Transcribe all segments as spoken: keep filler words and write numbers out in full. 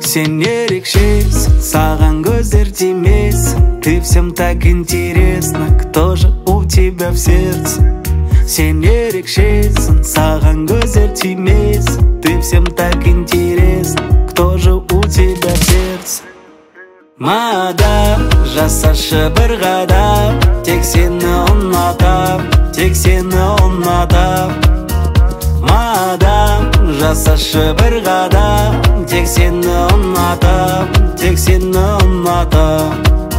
Сен ерекшесің, саған көздер тимесін. Ты всем так интересно, кто же у тебя в сердце. Сен ерекшесің, саған көздер тимесін. Ты всем так интересно, кто же у тебя в сердце. Мадам, жасашы бір қадам, тек сені ұнатам, тек сені ұнатам. Мадам, жасашы бір қадам, тек сені ұнатам, тек сені ұнатам.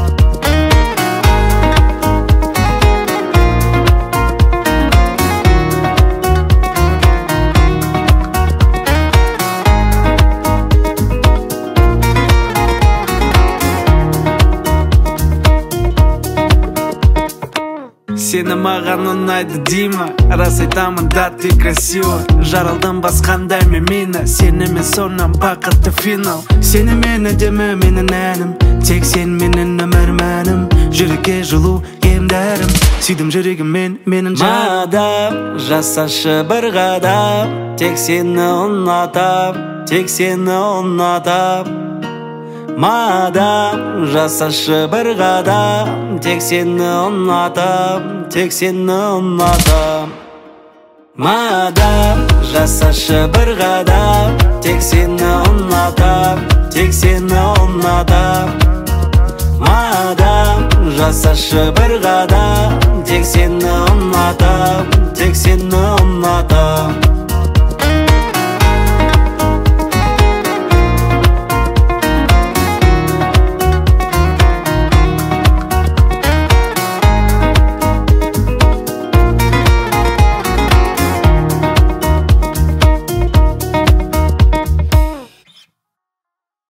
Сені маған ұнайды дейма, рас айтамын да ты красива. Жаралдым басқанда мен мені, сенімен сонан бақытты финал. Сені мені деме менің әнім, тек сен менің өмірмәнім. Жүрекке жылу емдәрім, сүйдім жүрегіммен менің жаным. Мадам, жасашы бір қадам, тек сені ұнатам, тек сені ұнатам. Мадам, жасашы бір қадам, тек сені ұнатам, тек сені ұнатам. Мадам, жасашы бір қадам, тек сені ұнатам, тек сені ұнатам. Мадам, жасашы бір қадам, тек сені ұнатам, тек сені ұнатам.